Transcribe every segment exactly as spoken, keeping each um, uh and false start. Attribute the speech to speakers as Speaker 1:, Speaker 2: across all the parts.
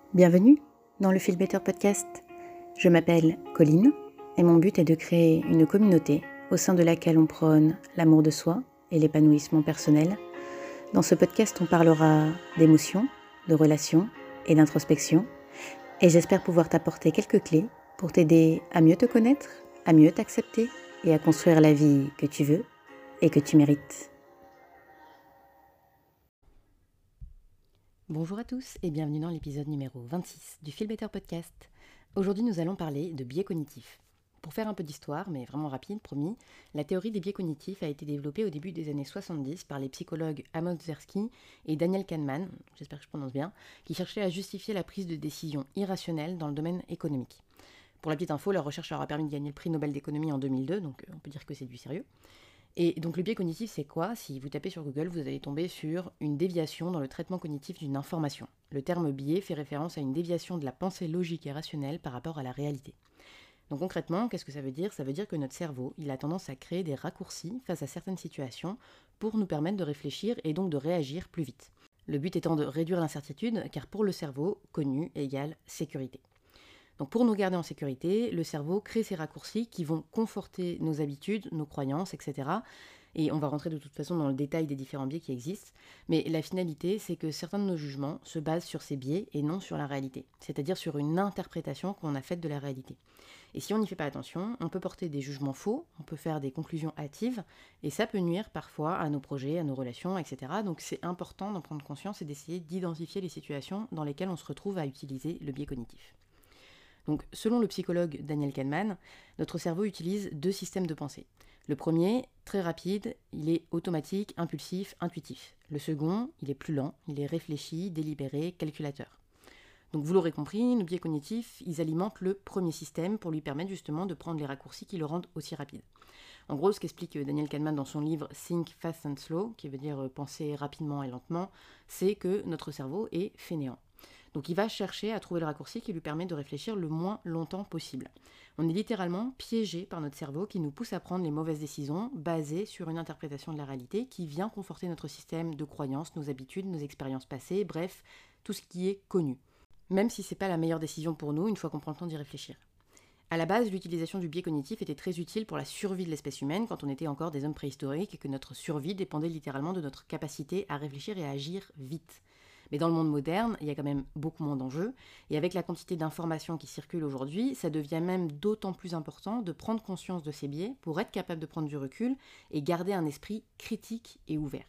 Speaker 1: Bienvenue dans le Feel Better Podcast. Je m'appelle Colline et mon but est de créer une communauté au sein de laquelle on prône l'amour de soi et l'épanouissement personnel. Dans ce podcast, on parlera d'émotions, de relations et d'introspection. Et j'espère pouvoir t'apporter quelques clés pour t'aider à mieux te connaître, à mieux t'accepter et à construire la vie que tu veux et que tu mérites. Bonjour à tous et bienvenue dans l'épisode numéro vingt-six du Feel Better Podcast. Aujourd'hui, nous allons parler de biais cognitifs. Pour faire un peu d'histoire, mais vraiment rapide, promis, la théorie des biais cognitifs a été développée au début des années soixante-dix par les psychologues Amos Tversky et Daniel Kahneman, j'espère que je prononce bien, qui cherchaient à justifier la prise de décisions irrationnelles dans le domaine économique. Pour la petite info, leur recherche leur a permis de gagner le prix Nobel d'économie en deux mille deux, donc on peut dire que c'est du sérieux. Et donc le biais cognitif, c'est quoi? Si vous tapez sur Google, vous allez tomber sur une déviation dans le traitement cognitif d'une information. Le terme biais fait référence à une déviation de la pensée logique et rationnelle par rapport à la réalité. Donc concrètement, qu'est-ce que ça veut dire? Ça veut dire que notre cerveau, il a tendance à créer des raccourcis face à certaines situations pour nous permettre de réfléchir et donc de réagir plus vite. Le but étant de réduire l'incertitude, car pour le cerveau, connu égale sécurité. Donc pour nous garder en sécurité, le cerveau crée ces raccourcis qui vont conforter nos habitudes, nos croyances, et cetera. Et on va rentrer de toute façon dans le détail des différents biais qui existent. Mais la finalité, c'est que certains de nos jugements se basent sur ces biais et non sur la réalité. C'est-à-dire sur une interprétation qu'on a faite de la réalité. Et si on n'y fait pas attention, on peut porter des jugements faux, on peut faire des conclusions hâtives, et ça peut nuire parfois à nos projets, à nos relations, et cetera. Donc c'est important d'en prendre conscience et d'essayer d'identifier les situations dans lesquelles on se retrouve à utiliser le biais cognitif. Donc, selon le psychologue Daniel Kahneman, notre cerveau utilise deux systèmes de pensée. Le premier, très rapide, il est automatique, impulsif, intuitif. Le second, il est plus lent, il est réfléchi, délibéré, calculateur. Donc vous l'aurez compris, nos biais cognitifs, ils alimentent le premier système pour lui permettre justement de prendre les raccourcis qui le rendent aussi rapide. En gros, ce qu'explique Daniel Kahneman dans son livre Think Fast and Slow, qui veut dire penser rapidement et lentement, c'est que notre cerveau est fainéant. Donc il va chercher à trouver le raccourci qui lui permet de réfléchir le moins longtemps possible. On est littéralement piégé par notre cerveau qui nous pousse à prendre les mauvaises décisions basées sur une interprétation de la réalité qui vient conforter notre système de croyances, nos habitudes, nos expériences passées, bref, tout ce qui est connu. Même si ce n'est pas la meilleure décision pour nous une fois qu'on prend le temps d'y réfléchir. À la base, l'utilisation du biais cognitif était très utile pour la survie de l'espèce humaine quand on était encore des hommes préhistoriques et que notre survie dépendait littéralement de notre capacité à réfléchir et à agir vite. Mais dans le monde moderne, il y a quand même beaucoup moins d'enjeux. Et avec la quantité d'informations qui circulent aujourd'hui, ça devient même d'autant plus important de prendre conscience de ces biais pour être capable de prendre du recul et garder un esprit critique et ouvert.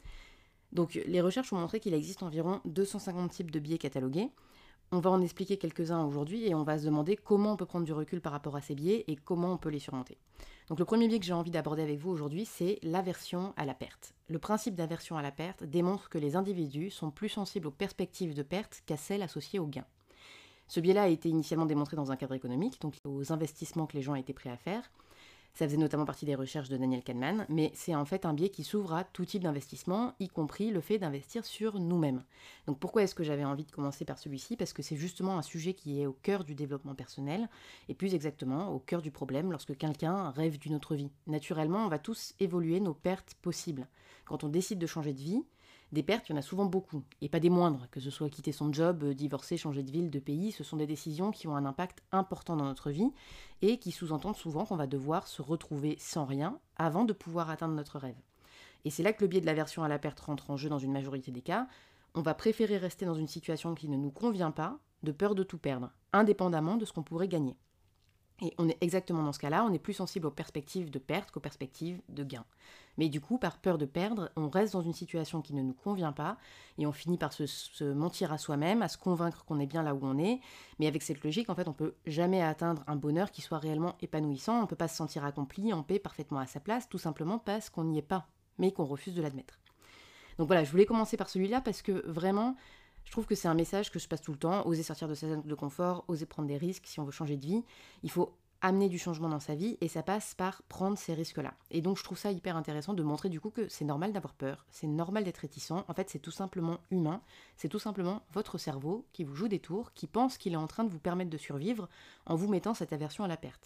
Speaker 1: Donc les recherches ont montré qu'il existe environ deux cent cinquante types de biais catalogués. On va en expliquer quelques-uns aujourd'hui et on va se demander comment on peut prendre du recul par rapport à ces biais et comment on peut les surmonter. Donc le premier biais que j'ai envie d'aborder avec vous aujourd'hui, c'est l'aversion à la perte. Le principe d'aversion à la perte démontre que les individus sont plus sensibles aux perspectives de perte qu'à celles associées aux gains. Ce biais-là a été initialement démontré dans un cadre économique, donc aux investissements que les gens étaient prêts à faire. Ça faisait notamment partie des recherches de Daniel Kahneman, mais c'est en fait un biais qui s'ouvre à tout type d'investissement, y compris le fait d'investir sur nous-mêmes. Donc pourquoi est-ce que j'avais envie de commencer par celui-ci? Parce que c'est justement un sujet qui est au cœur du développement personnel, et plus exactement au cœur du problème lorsque quelqu'un rêve d'une autre vie. Naturellement, on va tous évoluer nos pertes possibles. Quand on décide de changer de vie, des pertes, il y en a souvent beaucoup, et pas des moindres, que ce soit quitter son job, divorcer, changer de ville, de pays, ce sont des décisions qui ont un impact important dans notre vie, et qui sous-entendent souvent qu'on va devoir se retrouver sans rien avant de pouvoir atteindre notre rêve. Et c'est là que le biais de l'aversion à la perte rentre en jeu dans une majorité des cas. On va préférer rester dans une situation qui ne nous convient pas, de peur de tout perdre, indépendamment de ce qu'on pourrait gagner. Et on est exactement dans ce cas-là, on est plus sensible aux perspectives de perte qu'aux perspectives de gain. Mais du coup, par peur de perdre, on reste dans une situation qui ne nous convient pas et on finit par se, se mentir à soi-même, à se convaincre qu'on est bien là où on est. Mais avec cette logique, en fait, on ne peut jamais atteindre un bonheur qui soit réellement épanouissant. On ne peut pas se sentir accompli, en paix, parfaitement à sa place, tout simplement parce qu'on n'y est pas, mais qu'on refuse de l'admettre. Donc voilà, je voulais commencer par celui-là parce que vraiment, je trouve que c'est un message que je passe tout le temps. Oser sortir de sa zone de confort, oser prendre des risques si on veut changer de vie. Il faut amener du changement dans sa vie et ça passe par prendre ces risques-là. Et donc je trouve ça hyper intéressant de montrer du coup que c'est normal d'avoir peur, c'est normal d'être réticent. En fait, c'est tout simplement humain. C'est tout simplement votre cerveau qui vous joue des tours, qui pense qu'il est en train de vous permettre de survivre en vous mettant cette aversion à la perte.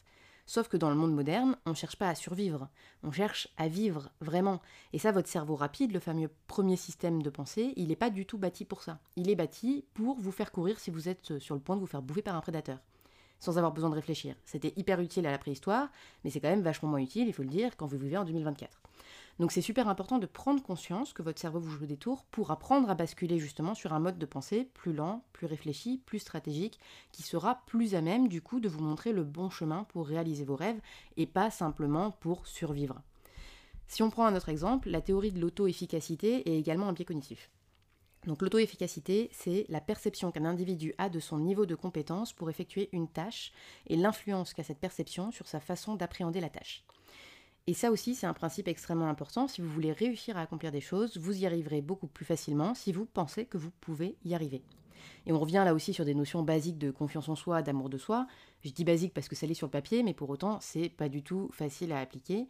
Speaker 1: Sauf que dans le monde moderne, on ne cherche pas à survivre, on cherche à vivre, vraiment. Et ça, votre cerveau rapide, le fameux premier système de pensée, il n'est pas du tout bâti pour ça. Il est bâti pour vous faire courir si vous êtes sur le point de vous faire bouffer par un prédateur, sans avoir besoin de réfléchir. C'était hyper utile à la préhistoire, mais c'est quand même vachement moins utile, il faut le dire, quand vous vivez en deux mille vingt-quatre. Donc c'est super important de prendre conscience que votre cerveau vous joue des tours pour apprendre à basculer justement sur un mode de pensée plus lent, plus réfléchi, plus stratégique, qui sera plus à même du coup de vous montrer le bon chemin pour réaliser vos rêves et pas simplement pour survivre. Si on prend un autre exemple, la théorie de l'auto-efficacité est également un biais cognitif. Donc l'auto-efficacité, c'est la perception qu'un individu a de son niveau de compétence pour effectuer une tâche et l'influence qu'a cette perception sur sa façon d'appréhender la tâche. Et ça aussi, c'est un principe extrêmement important. Si vous voulez réussir à accomplir des choses, vous y arriverez beaucoup plus facilement si vous pensez que vous pouvez y arriver. Et on revient là aussi sur des notions basiques de confiance en soi, d'amour de soi. Je dis basique parce que ça l'est sur le papier, mais pour autant, c'est pas du tout facile à appliquer.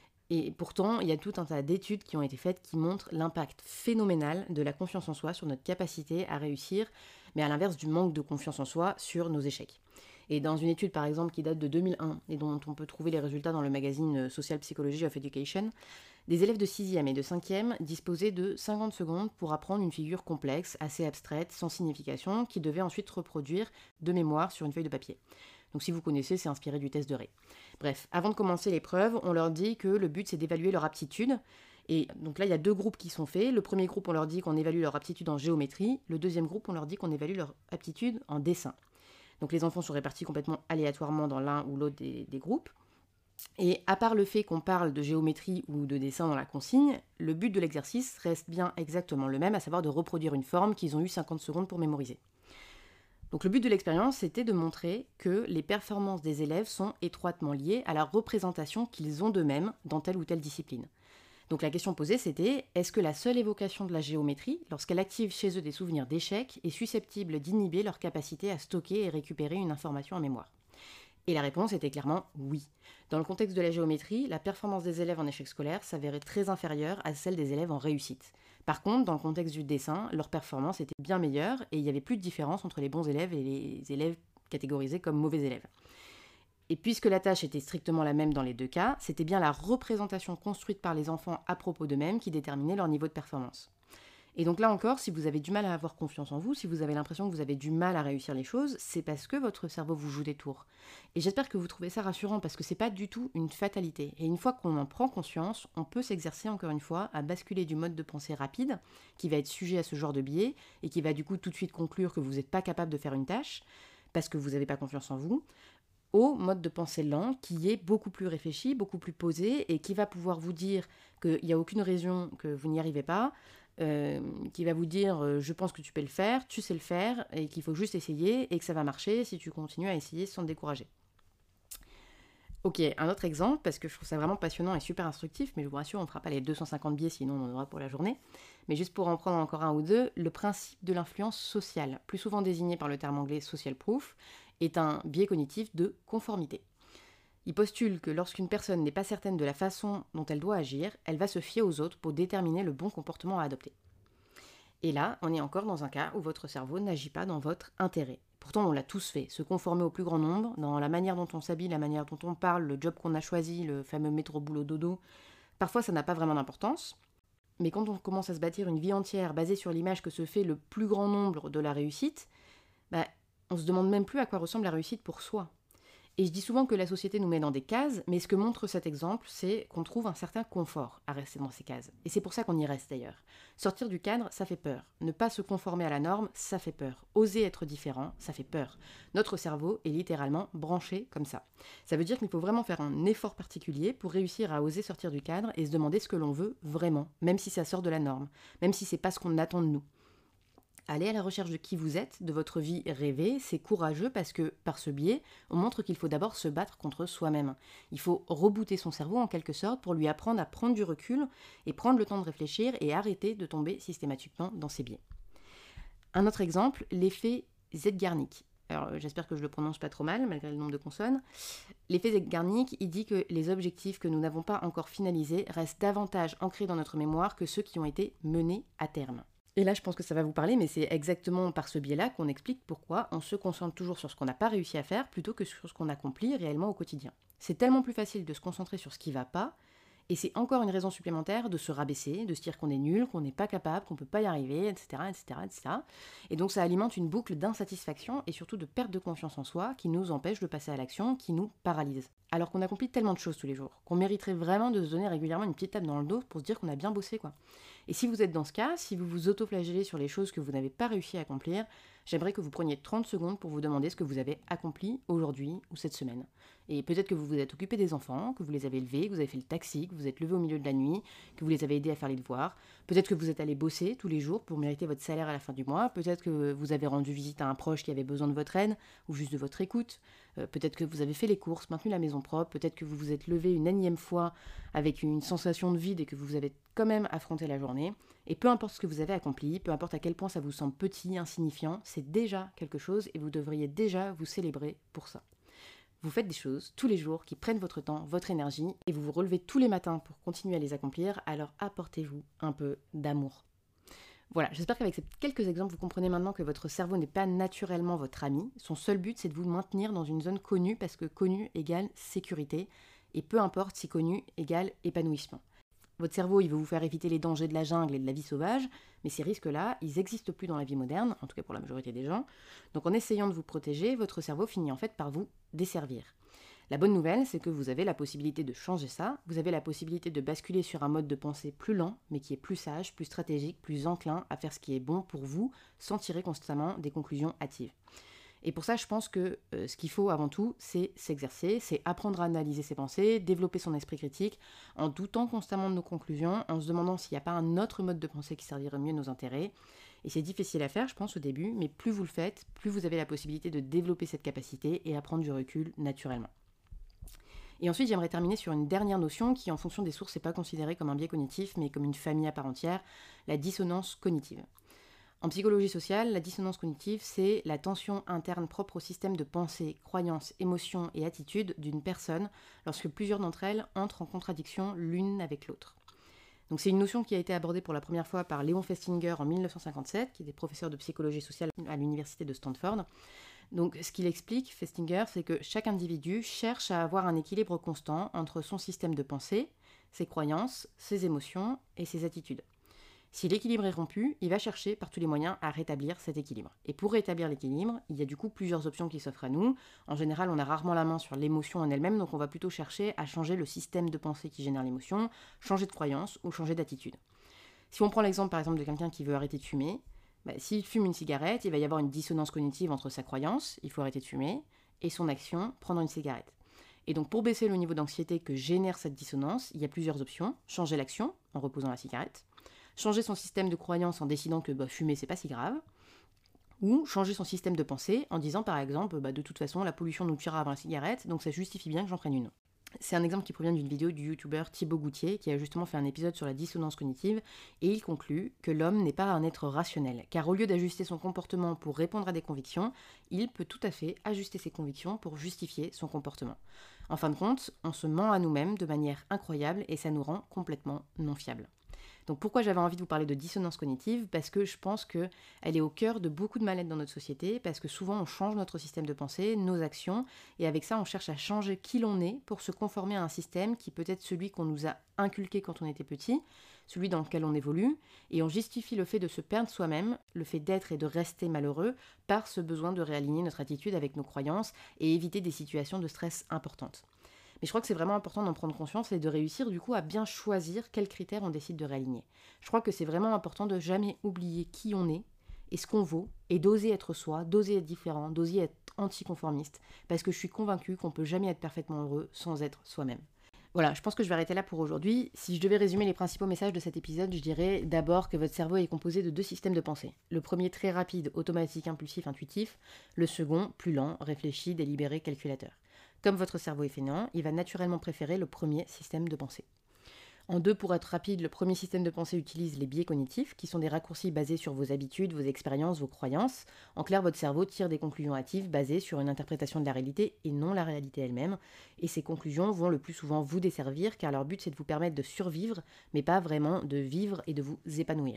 Speaker 1: Et pourtant, il y a tout un tas d'études qui ont été faites qui montrent l'impact phénoménal de la confiance en soi sur notre capacité à réussir, mais à l'inverse du manque de confiance en soi sur nos échecs. Et dans une étude par exemple qui date de deux mille un et dont on peut trouver les résultats dans le magazine Social Psychology of Education, des élèves de sixième et de cinquième disposaient de cinquante secondes pour apprendre une figure complexe, assez abstraite, sans signification, qu'ils devaient ensuite reproduire de mémoire sur une feuille de papier. Donc si vous connaissez, c'est inspiré du test de Ray. Bref, avant de commencer l'épreuve, on leur dit que le but c'est d'évaluer leur aptitude. Et donc là, il y a deux groupes qui sont faits. Le premier groupe, on leur dit qu'on évalue leur aptitude en géométrie. Le deuxième groupe, on leur dit qu'on évalue leur aptitude en dessin. Donc les enfants sont répartis complètement aléatoirement dans l'un ou l'autre des, des groupes. Et à part le fait qu'on parle de géométrie ou de dessin dans la consigne, le but de l'exercice reste bien exactement le même, à savoir de reproduire une forme qu'ils ont eu cinquante secondes pour mémoriser. Donc le but de l'expérience, c'était de montrer que les performances des élèves sont étroitement liées à la représentation qu'ils ont d'eux-mêmes dans telle ou telle discipline. Donc la question posée, c'était « Est-ce que la seule évocation de la géométrie, lorsqu'elle active chez eux des souvenirs d'échecs, est susceptible d'inhiber leur capacité à stocker et récupérer une information en mémoire ?» Et la réponse était clairement oui. Dans le contexte de la géométrie, la performance des élèves en échec scolaire s'avérait très inférieure à celle des élèves en réussite. Par contre, dans le contexte du dessin, leur performance était bien meilleure et il n'y avait plus de différence entre les bons élèves et les élèves catégorisés comme mauvais élèves. Et puisque la tâche était strictement la même dans les deux cas, c'était bien la représentation construite par les enfants à propos d'eux-mêmes qui déterminait leur niveau de performance. Et donc là encore, si vous avez du mal à avoir confiance en vous, si vous avez l'impression que vous avez du mal à réussir les choses, c'est parce que votre cerveau vous joue des tours. Et j'espère que vous trouvez ça rassurant parce que c'est pas du tout une fatalité. Et une fois qu'on en prend conscience, on peut s'exercer encore une fois à basculer du mode de pensée rapide, qui va être sujet à ce genre de biais, et qui va du coup tout de suite conclure que vous n'êtes pas capable de faire une tâche, parce que vous n'avez pas confiance en vous, au mode de pensée lent, qui est beaucoup plus réfléchi, beaucoup plus posé, et qui va pouvoir vous dire qu'il n'y a aucune raison que vous n'y arrivez pas, euh, qui va vous dire euh, « je pense que tu peux le faire, tu sais le faire, et qu'il faut juste essayer, et que ça va marcher si tu continues à essayer sans te décourager ». Ok, un autre exemple, parce que je trouve ça vraiment passionnant et super instructif, mais je vous rassure, on ne fera pas les deux cent cinquante biais, sinon on en aura pour la journée. Mais juste pour en prendre encore un ou deux, le principe de l'influence sociale, plus souvent désigné par le terme anglais social proof, est un biais cognitif de conformité. Il postule que lorsqu'une personne n'est pas certaine de la façon dont elle doit agir, elle va se fier aux autres pour déterminer le bon comportement à adopter. Et là, on est encore dans un cas où votre cerveau n'agit pas dans votre intérêt. Pourtant, on l'a tous fait, se conformer au plus grand nombre, dans la manière dont on s'habille, la manière dont on parle, le job qu'on a choisi, le fameux métro boulot dodo. Parfois, ça n'a pas vraiment d'importance. Mais quand on commence à se bâtir une vie entière basée sur l'image que se fait le plus grand nombre de la réussite, bah, on se demande même plus à quoi ressemble la réussite pour soi. Et je dis souvent que la société nous met dans des cases, mais ce que montre cet exemple, c'est qu'on trouve un certain confort à rester dans ces cases. Et c'est pour ça qu'on y reste d'ailleurs. Sortir du cadre, ça fait peur. Ne pas se conformer à la norme, ça fait peur. Oser être différent, ça fait peur. Notre cerveau est littéralement branché comme ça. Ça veut dire qu'il faut vraiment faire un effort particulier pour réussir à oser sortir du cadre et se demander ce que l'on veut vraiment, même si ça sort de la norme, même si c'est pas ce qu'on attend de nous. Aller à la recherche de qui vous êtes, de votre vie rêvée, c'est courageux parce que, par ce biais, on montre qu'il faut d'abord se battre contre soi-même. Il faut rebooter son cerveau en quelque sorte pour lui apprendre à prendre du recul et prendre le temps de réfléchir et arrêter de tomber systématiquement dans ses biais. Un autre exemple, l'effet Zeigarnik. Alors, j'espère que je le prononce pas trop mal, malgré le nombre de consonnes. L'effet Zeigarnik, il dit que les objectifs que nous n'avons pas encore finalisés restent davantage ancrés dans notre mémoire que ceux qui ont été menés à terme. Et là, je pense que ça va vous parler, mais c'est exactement par ce biais-là qu'on explique pourquoi on se concentre toujours sur ce qu'on n'a pas réussi à faire plutôt que sur ce qu'on accomplit réellement au quotidien. C'est tellement plus facile de se concentrer sur ce qui ne va pas, et c'est encore une raison supplémentaire de se rabaisser, de se dire qu'on est nul, qu'on n'est pas capable, qu'on ne peut pas y arriver, et cetera, et cetera, et cetera. Et donc ça alimente une boucle d'insatisfaction et surtout de perte de confiance en soi qui nous empêche de passer à l'action, qui nous paralyse. Alors qu'on accomplit tellement de choses tous les jours, qu'on mériterait vraiment de se donner régulièrement une petite tape dans le dos pour se dire qu'on a bien bossé, quoi. Et si vous êtes dans ce cas, si vous vous auto-flagellez sur les choses que vous n'avez pas réussi à accomplir, j'aimerais que vous preniez trente secondes pour vous demander ce que vous avez accompli aujourd'hui ou cette semaine. Et peut-être que vous vous êtes occupé des enfants, que vous les avez élevés, que vous avez fait le taxi, que vous êtes levé au milieu de la nuit, que vous les avez aidés à faire les devoirs. Peut-être que vous êtes allé bosser tous les jours pour mériter votre salaire à la fin du mois. Peut-être que vous avez rendu visite à un proche qui avait besoin de votre aide ou juste de votre écoute. Euh, peut-être que vous avez fait les courses, maintenu la maison propre. Peut-être que vous vous êtes levé une énième fois avec une sensation de vide et que vous avez quand même affronté la journée. Et peu importe ce que vous avez accompli, peu importe à quel point ça vous semble petit, insignifiant, c'est déjà quelque chose et vous devriez déjà vous célébrer pour ça. Vous faites des choses tous les jours qui prennent votre temps, votre énergie, et vous vous relevez tous les matins pour continuer à les accomplir, alors apportez-vous un peu d'amour. Voilà, j'espère qu'avec ces quelques exemples, vous comprenez maintenant que votre cerveau n'est pas naturellement votre ami. Son seul but, c'est de vous maintenir dans une zone connue, parce que connu égale sécurité, et peu importe si connu égale épanouissement. Votre cerveau, il veut vous faire éviter les dangers de la jungle et de la vie sauvage, mais ces risques-là, ils n'existent plus dans la vie moderne, en tout cas pour la majorité des gens. Donc en essayant de vous protéger, votre cerveau finit en fait par vous desservir. La bonne nouvelle, c'est que vous avez la possibilité de changer ça, vous avez la possibilité de basculer sur un mode de pensée plus lent, mais qui est plus sage, plus stratégique, plus enclin à faire ce qui est bon pour vous, sans tirer constamment des conclusions hâtives. Et pour ça, je pense que euh, ce qu'il faut avant tout, c'est s'exercer, c'est apprendre à analyser ses pensées, développer son esprit critique, en doutant constamment de nos conclusions, en se demandant s'il n'y a pas un autre mode de pensée qui servirait mieux nos intérêts. Et c'est difficile à faire, je pense, au début, mais plus vous le faites, plus vous avez la possibilité de développer cette capacité et à prendre du recul naturellement. Et ensuite, j'aimerais terminer sur une dernière notion qui, en fonction des sources, n'est pas considérée comme un biais cognitif, mais comme une famille à part entière, la dissonance cognitive. En psychologie sociale, la dissonance cognitive, c'est la tension interne propre au système de pensée, croyances, émotions et attitudes d'une personne lorsque plusieurs d'entre elles entrent en contradiction l'une avec l'autre. Donc c'est une notion qui a été abordée pour la première fois par Léon Festinger en mille neuf cent cinquante-sept, qui était professeur de psychologie sociale à l'université de Stanford. Donc ce qu'il explique, Festinger, c'est que chaque individu cherche à avoir un équilibre constant entre son système de pensée, ses croyances, ses émotions et ses attitudes. Si l'équilibre est rompu, il va chercher par tous les moyens à rétablir cet équilibre. Et pour rétablir l'équilibre, il y a du coup plusieurs options qui s'offrent à nous. En général, on a rarement la main sur l'émotion en elle-même, donc on va plutôt chercher à changer le système de pensée qui génère l'émotion, changer de croyance ou changer d'attitude. Si on prend l'exemple par exemple de quelqu'un qui veut arrêter de fumer, bah, s'il fume une cigarette, il va y avoir une dissonance cognitive entre sa croyance, il faut arrêter de fumer, et son action, prendre une cigarette. Et donc pour baisser le niveau d'anxiété que génère cette dissonance, il y a plusieurs options. Changer l'action en reposant la cigarette, changer son système de croyance en décidant que bah, fumer c'est pas si grave, ou changer son système de pensée en disant par exemple bah, de toute façon la pollution nous tuera avant la cigarette, donc ça justifie bien que j'en prenne une. C'est un exemple qui provient d'une vidéo du youtubeur Thibaut Goutier qui a justement fait un épisode sur la dissonance cognitive et il conclut que l'homme n'est pas un être rationnel, car au lieu d'ajuster son comportement pour répondre à des convictions, il peut tout à fait ajuster ses convictions pour justifier son comportement. En fin de compte, on se ment à nous-mêmes de manière incroyable et ça nous rend complètement non fiables. Donc pourquoi j'avais envie de vous parler de dissonance cognitive ? Parce que je pense qu'elle est au cœur de beaucoup de mal-être dans notre société, parce que souvent on change notre système de pensée, nos actions, et avec ça on cherche à changer qui l'on est pour se conformer à un système qui peut être celui qu'on nous a inculqué quand on était petit, celui dans lequel on évolue, et on justifie le fait de se perdre soi-même, le fait d'être et de rester malheureux, par ce besoin de réaligner notre attitude avec nos croyances et éviter des situations de stress importantes. Mais je crois que c'est vraiment important d'en prendre conscience et de réussir du coup à bien choisir quels critères on décide de réaligner. Je crois que c'est vraiment important de jamais oublier qui on est et ce qu'on vaut, et d'oser être soi, d'oser être différent, d'oser être anticonformiste, parce que je suis convaincue qu'on peut jamais être parfaitement heureux sans être soi-même. Voilà, je pense que je vais arrêter là pour aujourd'hui. Si je devais résumer les principaux messages de cet épisode, je dirais d'abord que votre cerveau est composé de deux systèmes de pensée. Le premier très rapide, automatique, impulsif, intuitif. Le second, plus lent, réfléchi, délibéré, calculateur. Comme votre cerveau est fainéant, il va naturellement préférer le premier système de pensée. En deux, pour être rapide, le premier système de pensée utilise les biais cognitifs, qui sont des raccourcis basés sur vos habitudes, vos expériences, vos croyances. En clair, votre cerveau tire des conclusions hâtives basées sur une interprétation de la réalité et non la réalité elle-même. Et ces conclusions vont le plus souvent vous desservir, car leur but c'est de vous permettre de survivre, mais pas vraiment de vivre et de vous épanouir.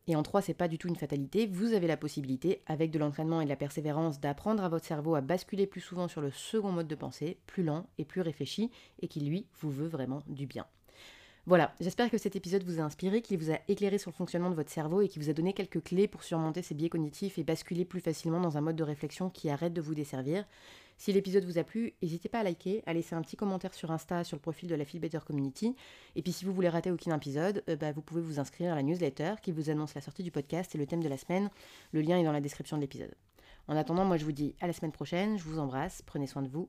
Speaker 1: Et en trois, c'est pas du tout une fatalité, vous avez la possibilité, avec de l'entraînement et de la persévérance, d'apprendre à votre cerveau à basculer plus souvent sur le second mode de pensée, plus lent et plus réfléchi, et qui lui vous veut vraiment du bien. Voilà, j'espère que cet épisode vous a inspiré, qu'il vous a éclairé sur le fonctionnement de votre cerveau et qu'il vous a donné quelques clés pour surmonter ces biais cognitifs et basculer plus facilement dans un mode de réflexion qui arrête de vous desservir. Si l'épisode vous a plu, n'hésitez pas à liker, à laisser un petit commentaire sur Insta sur le profil de la Feel Better Community. Et puis si vous voulez rater aucun épisode, euh, bah, vous pouvez vous inscrire à la newsletter qui vous annonce la sortie du podcast et le thème de la semaine. Le lien est dans la description de l'épisode. En attendant, moi je vous dis à la semaine prochaine, je vous embrasse, prenez soin de vous